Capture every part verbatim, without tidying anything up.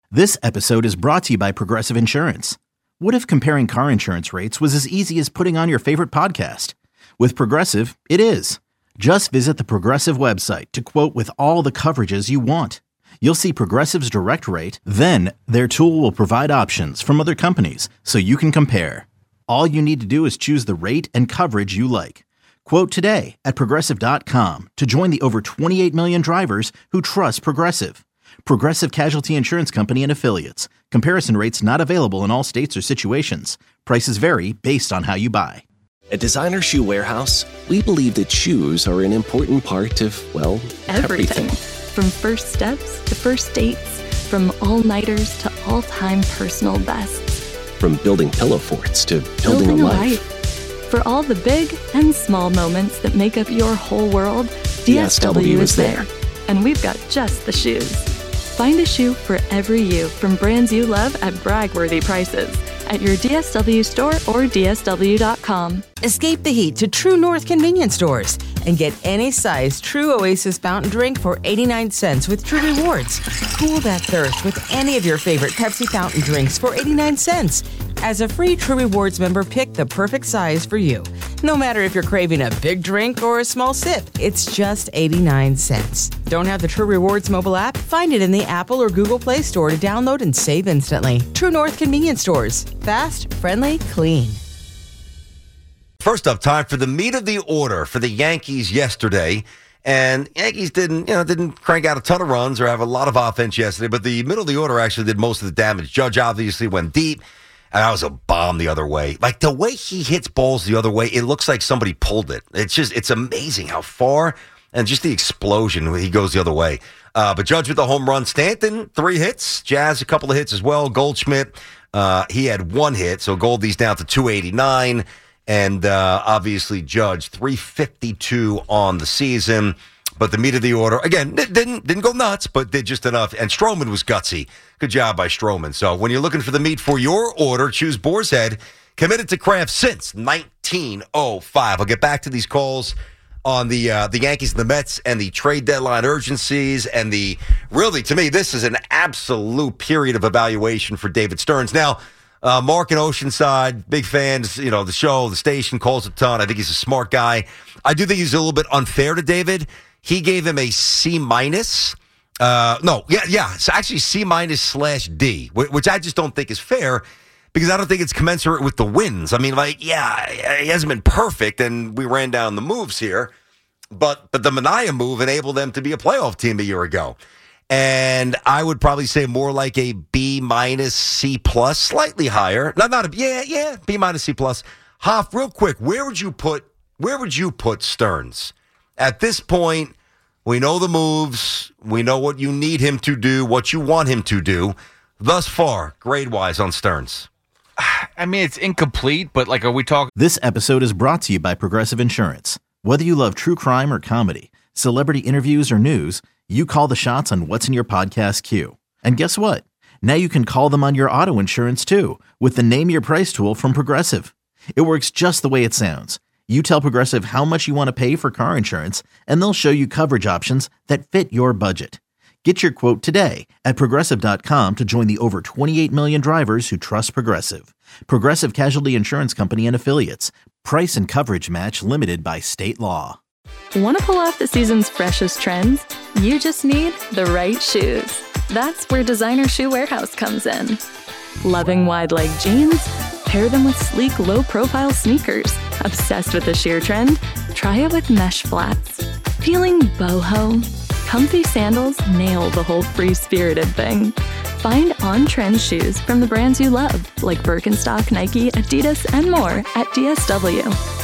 This episode is brought to you by Progressive Insurance. What if comparing car insurance rates was as easy as putting on your favorite podcast? With Progressive, it is. Just visit the Progressive website to quote with all the coverages you want. You'll see Progressive's direct rate, then their tool will provide options from other companies so you can compare. All you need to do is choose the rate and coverage you like. Quote today at Progressive dot com to join the over twenty-eight million drivers who trust Progressive. Progressive Casualty Insurance Company and Affiliates. Comparison rates not available in all states or situations. Prices vary based on how you buy. At Designer Shoe Warehouse, we believe that shoes are an important part of, well, everything. everything. From first steps to first dates, from all-nighters to all-time personal bests. From building pillow forts to building, building a, a life. life. For all the big and small moments that make up your whole world, D S W, D S W is there. And we've got just the shoes. Find a shoe for every you from brands you love at brag-worthy prices at your D S W store or D S W dot com. Escape the heat to True North convenience stores and get any size True Oasis fountain drink for eighty-nine cents with True Rewards. Cool that thirst with any of your favorite Pepsi fountain drinks for eighty-nine cents. As a free True Rewards member, pick the perfect size for you. No matter if you're craving a big drink or a small sip, it's just eighty-nine cents. Don't have the True Rewards mobile app? Find it in the Apple or Google Play Store to download and save instantly. True North convenience stores. Fast, friendly, clean. First up, time for the meat of the order for the Yankees yesterday. And Yankees didn't, you know, didn't crank out a ton of runs or have a lot of offense yesterday, but the middle of the order actually did most of the damage. Judge obviously went deep, and that was a bomb the other way. Like, the way he hits balls the other way, it looks like somebody pulled it. It's just, it's amazing how far, and just the explosion when he goes the other way. Uh, but Judge with the home run. Stanton, three hits. Jazz, a couple of hits as well. Goldschmidt, uh, he had one hit, so Goldie's down to two eighty-nine. And uh, obviously Judge, three fifty-two on the season. But the meat of the order, again, didn't didn't go nuts, but did just enough. And Stroman was gutsy. Good job by Stroman. So when you're looking for the meat for your order, choose Boar's Head. Committed to craft since nineteen oh five. I'll get back to these calls on the uh, the Yankees and the Mets and the trade deadline urgencies. And the, really, to me, this is an absolute period of evaluation for David Stearns. Now, Uh, Mark in Oceanside, big fans, you know, the show, the station, calls a ton. I think he's a smart guy. I do think he's a little bit unfair to David. He gave him a C minus. Uh, no, yeah, yeah. It's actually C minus slash D, which I just don't think is fair because I don't think it's commensurate with the wins. I mean, like, yeah, he hasn't been perfect, and we ran down the moves here, but but the Manaea move enabled them to be a playoff team a year ago. And I would probably say more like a B minus, C plus, slightly higher. Not, not a, yeah, yeah, B minus, C plus. Hoff, real quick, where would you put, where would you put Stearns? At this point, we know the moves. We know what you need him to do, what you want him to do. Thus far, grade-wise on Stearns. I mean, it's incomplete, but like, are we talking? This episode is brought to you by Progressive Insurance. Whether you love true crime or comedy, celebrity interviews or news, you call the shots on what's in your podcast queue. And guess what? Now you can call them on your auto insurance too with the Name Your Price tool from Progressive. It works just the way it sounds. You tell Progressive how much you want to pay for car insurance, and they'll show you coverage options that fit your budget. Get your quote today at Progressive dot com to join the over twenty-eight million drivers who trust Progressive. Progressive Casualty Insurance Company and Affiliates. Price and coverage match limited by state law. Want to pull off the season's freshest trends? You just need the right shoes. That's where Designer Shoe Warehouse comes in. Loving wide leg jeans? Pair them with sleek, low-profile sneakers. Obsessed with the sheer trend? Try it with mesh flats. Feeling boho? Comfy sandals nail the whole free-spirited thing. Find on-trend shoes from the brands you love, like Birkenstock, Nike, Adidas, and more at D S W.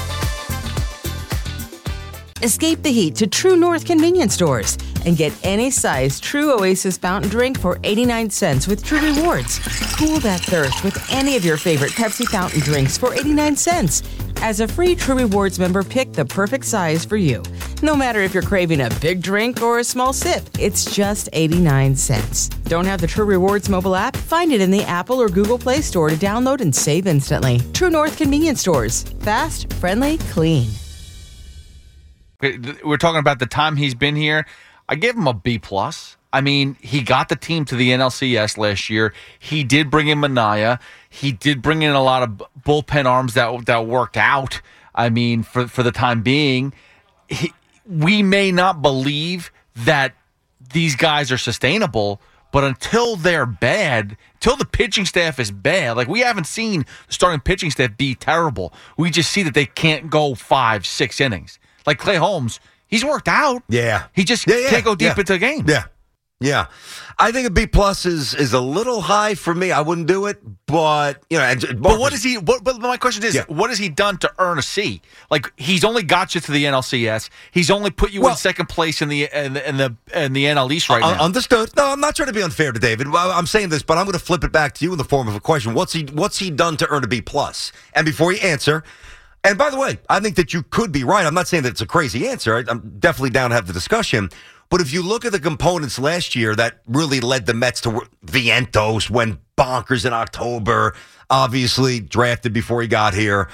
Escape the heat to True North convenience stores and get any size True Oasis fountain drink for eighty-nine cents with True Rewards. Cool that thirst with any of your favorite Pepsi fountain drinks for eighty-nine cents. As a free True Rewards member, pick the perfect size for you. No matter if you're craving a big drink or a small sip, it's just eighty-nine cents. Don't have the True Rewards mobile app? Find it in the Apple or Google Play Store to download and save instantly. True North convenience stores. Fast, friendly, clean. We're talking about the time he's been here. I gave him a B plus. I mean, he got the team to the N L C S last year. He did bring in Minaya. He did bring in a lot of bullpen arms that that worked out. I mean, for for the time being, he, we may not believe that these guys are sustainable, but until they're bad, until the pitching staff is bad, like we haven't seen the starting pitching staff be terrible. We just see that they can't go five, six innings. Like Clay Holmes, he's worked out. Yeah. He just yeah, yeah, can't go deep yeah. into the game. Yeah. Yeah. I think a B plus is is a little high for me. I wouldn't do it, but you know. And Marcus, but what is he? What, but my question is, yeah. what has he done to earn a C? Like he's only got you to the N L C S. He's only put you well, in second place in the in the in the, in the N L East right uh, now. Understood. No, I'm not trying to be unfair to David. I'm saying this, but I'm going to flip it back to you in the form of a question. What's he What's he done to earn a B plus? And before you answer. And by the way, I think that you could be right. I'm not saying that it's a crazy answer. I'm definitely down to have the discussion. But if you look at the components last year that really led the Mets to Vientos went bonkers in October, obviously drafted before he got here.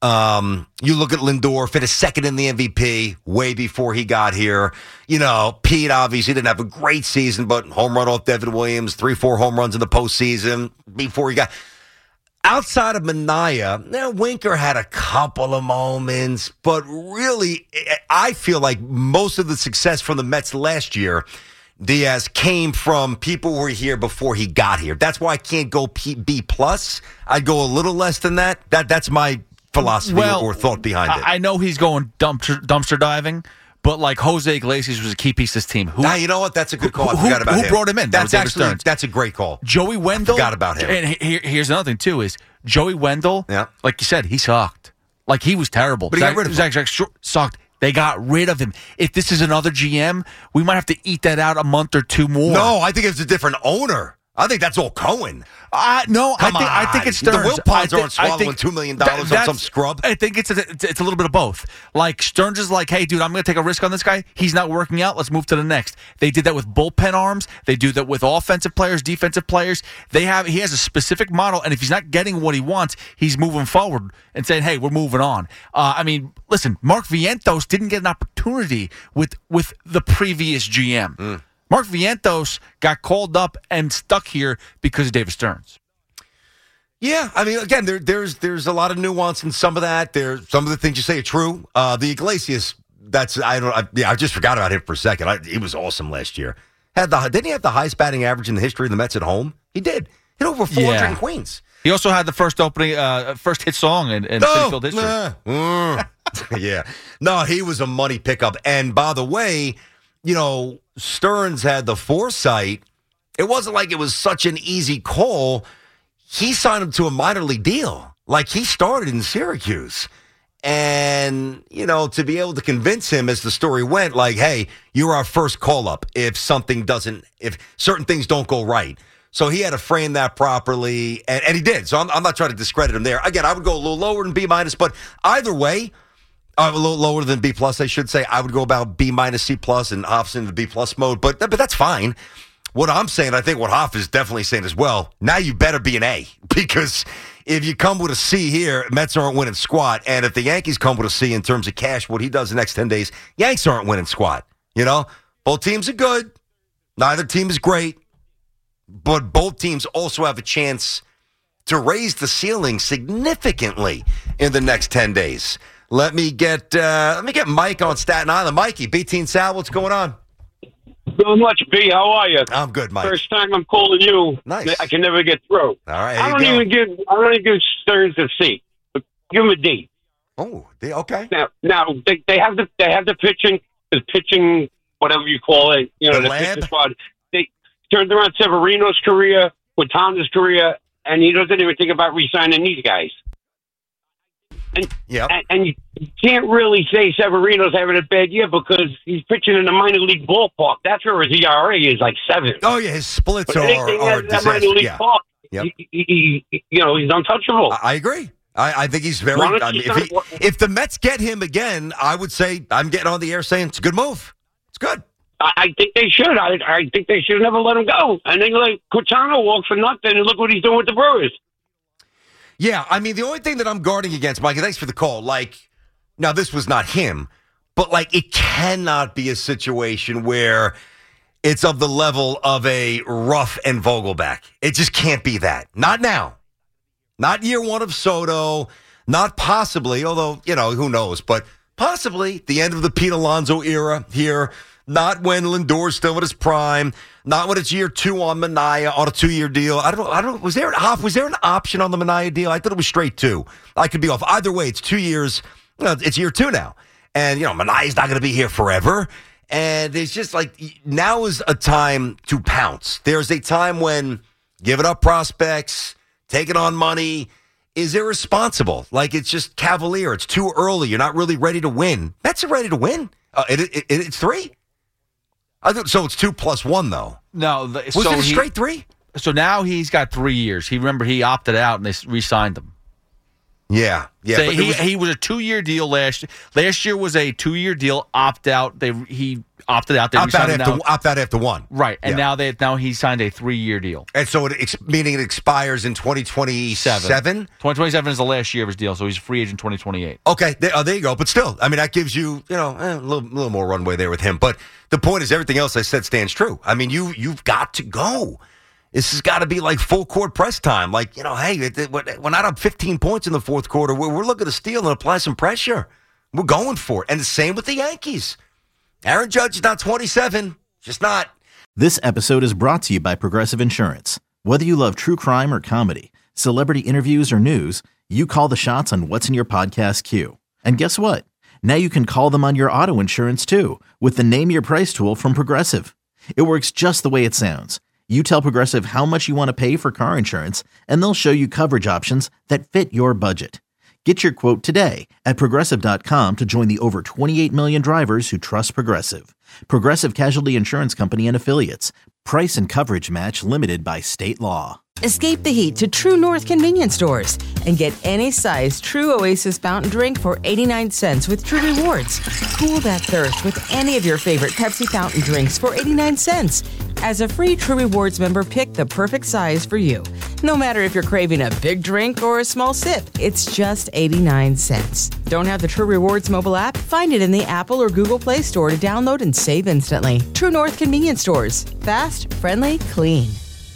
Um, you look at Lindor, finished second in the M V P way before he got here. You know, Pete obviously didn't have a great season, but home run off Devin Williams, three, four home runs in the postseason before he got... Outside of Minaya, now Winker had a couple of moments, but really, I feel like most of the success from the Mets last year, Diaz, came from people who were here before he got here. That's why I can't go P- B plus. I'd go a little less than that. That that's my philosophy well, or thought behind it. I know he's going dumpster, dumpster diving. But like Jose Iglesias was a key piece of this team. Who, now, you know what? That's a good call. I who, forgot about who him. Who brought him in? That's that actually that's a great call. Joey Wendell. I forgot about him. And here, here's another thing too: is Joey Wendell? Yeah. Like you said, he sucked. Like he was terrible. But he Zach, got rid of him. Zach, Zach, Zach sucked. They got rid of him. If this is another G M, we might have to eat that out a month or two more. No, I think it's a different owner. I think that's all Cohen. Uh, no, I Come think I think on. it's Stearns. The Wilpons I aren't swallowing two million dollars that- on some scrub. I think it's a, it's it's a little bit of both. Like Stearns is like, hey, dude, I'm going to take a risk on this guy. He's not working out. Let's move to the next. They did that with bullpen arms. They do that with offensive players, defensive players. They have he has a specific model, and if he's not getting what he wants, he's moving forward and saying, hey, we're moving on. Uh, I mean, listen, Mark Vientos didn't get an opportunity with with the previous G M. Mm. Mark Vientos got called up and stuck here because of David Stearns. Yeah, I mean, again, there, there's there's a lot of nuance in some of that. There, some of the things you say are true. Uh, the Iglesias, that's I don't. I, yeah, I just forgot about him for a second. I, he was awesome last year. Had the didn't he have the highest batting average in the history of the Mets at home? He did. Hit over four hundred Yeah. in Queens. He also had the first opening, uh, first hit song in, in Oh, Citi Field history. nah. Mm. Yeah, no, he was a money pickup. And by the way, you know, Stearns had the foresight. It wasn't like it was such an easy call. He signed him to a minor league deal. Like, he started in Syracuse. And, you know, to be able to convince him as the story went, like, hey, you're our first call-up if something doesn't, if certain things don't go right. So he had to frame that properly, and, and he did. So I'm, I'm not trying to discredit him there. Again, I would go a little lower than B minus, but either way, uh, a little lower than B plus, I should say. I would go about B minus, C plus, and Hoff's in the B plus mode, but but that's fine. What I'm saying, I think what Hoff is definitely saying as well, now you better be an A, because if you come with a C here, Mets aren't winning squat, and if the Yankees come with a C in terms of cash, what he does the next ten days, Yanks aren't winning squat. You know, both teams are good. Neither team is great, but both teams also have a chance to raise the ceiling significantly in the next ten days. Let me get uh, let me get Mike on Staten Island. Mikey, B T and Sal, what's going on? Not much, B. How are you? I'm good, Mike. First time I'm calling you. Nice. I can never get through. All right, I here don't you go. even give. I don't even give Stearns a C. But give him a D. Oh, they, okay. Now, now they, they have the they have the pitching, the pitching, whatever you call it. You know, The the, lab? pitching squad. They turned around Severino's career, Quintana's career, and he doesn't even think about re-signing these guys. And, Yep. and and you can't really say Severino's having a bad year because he's pitching in a minor league ballpark. That's where his E R A is like seven. Oh, yeah, his splits But are, anything are that minor disaster. league Yeah, park, Yep. he, he, he, you know, he's untouchable. I, I agree. I, I think he's very. Why don't I you mean, if, he, start- if the Mets get him again, I would say I'm getting on the air saying it's a good move. It's good. I, I think they should. I, I think they should never let him go. And then like Quintana walked for nothing, and look what he's doing with the Brewers. Yeah, I mean, the only thing that I'm guarding against, Mikey, thanks for the call. Like, now this was not him, but like it cannot be a situation where it's of the level of a Ruff and Vogelback. It just can't be that. Not now. Not year one of Soto. Not possibly, although, you know, who knows, but possibly the end of the Pete Alonso era here. Not when Lindor's still at his prime. Not when it's year two on Manaea on a two-year deal. I don't know. I don't. Was there an op? Was there an option on the Manaea deal? I thought it was straight two. I could be off. Either way, it's two years. You know, it's year two now, and you know Manaea's not going to be here forever. And it's just like now is a time to pounce. There's a time when giving up prospects, taking on money is irresponsible. Like it's just cavalier. It's too early. You're not really ready to win. Mets are ready to win. Uh, it, it, it, it's three. I thought, so it's two plus one, though. No. The, Was so it a he, straight three? So now he's got three years. He Remember, he opted out and they re-signed him. Yeah. yeah. So but he, was, he was a two-year deal last year. Last year was a two-year deal, opt-out. They He opted out. They opt, out re-signed him after, now. opt out after one. Right. And yeah. now they now he signed a three-year deal. And so it ex- meaning it expires in twenty twenty-seven? twenty twenty-seven is the last year of his deal, so he's a free agent twenty twenty-eight. Okay. There, oh, there you go. But still, I mean, that gives you, you know, eh, a little, little more runway there with him. But the point is everything else I said stands true. I mean, you, you've got to go. This has got to be like full court press time. Like, you know, hey, it, it, we're not up fifteen points in the fourth quarter. We're, we're looking to steal and apply some pressure. We're going for it. And the same with the Yankees. Aaron Judge is not twenty-seven. Just not. This episode is brought to you by Progressive Insurance. Whether you love true crime or comedy, celebrity interviews or news, you call the shots on what's in your podcast queue. And guess what? Now you can call them on your auto insurance too with the Name Your Price tool from Progressive. It works just the way it sounds. You tell Progressive how much you want to pay for car insurance, and they'll show you coverage options that fit your budget. Get your quote today at Progressive dot com to join the over twenty-eight million drivers who trust Progressive. Progressive Casualty Insurance Company and Affiliates. Price and coverage match limited by state law. Escape the heat to True North convenience stores and get any size True Oasis fountain drink for eighty-nine cents with True Rewards. Cool that thirst with any of your favorite Pepsi fountain drinks for eighty-nine cents. As a free True Rewards member, pick the perfect size for you. No matter if you're craving a big drink or a small sip, it's just eighty-nine cents. Don't have the True Rewards mobile app? Find it in the Apple or Google Play Store to download and save instantly. True North convenience stores. Fast, friendly, clean.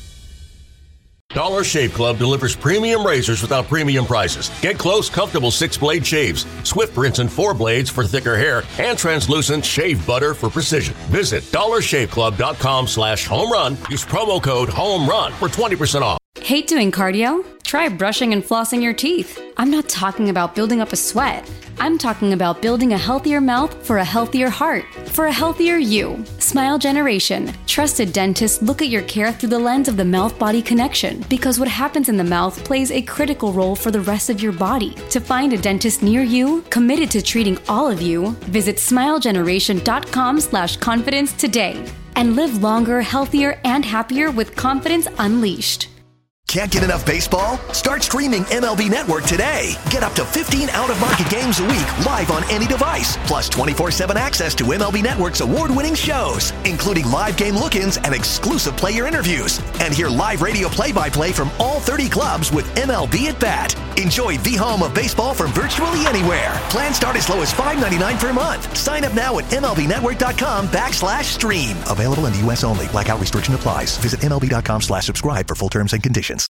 Dollar Shave Club delivers premium razors without premium prices. Get close, comfortable six-blade shaves, swift rinse and four blades for thicker hair, and translucent shave butter for precision. Visit dollar shave club dot com slash home run. Use promo code HOMERUN for twenty percent off. Hate doing cardio? Try brushing and flossing your teeth. I'm not talking about building up a sweat. I'm talking about building a healthier mouth for a healthier heart, for a healthier you. Smile Generation. Trusted dentists look at your care through the lens of the mouth-body connection because what happens in the mouth plays a critical role for the rest of your body. To find a dentist near you, committed to treating all of you, visit smile generation dot com slash confidence today and live longer, healthier, and happier with confidence unleashed. Can't get enough baseball? Start streaming M L B Network today. Get up to fifteen out-of-market games a week live on any device. Plus twenty-four seven access to M L B Network's award-winning shows, including live game look-ins and exclusive player interviews. And hear live radio play-by-play from all thirty clubs with M L B at Bat. Enjoy the home of baseball from virtually anywhere. Plans start as low as five ninety-nine per month. Sign up now at M L B network dot com backslash stream. Available in the U S only. Blackout restriction applies. Visit M L B dot com slash subscribe for full terms and conditions.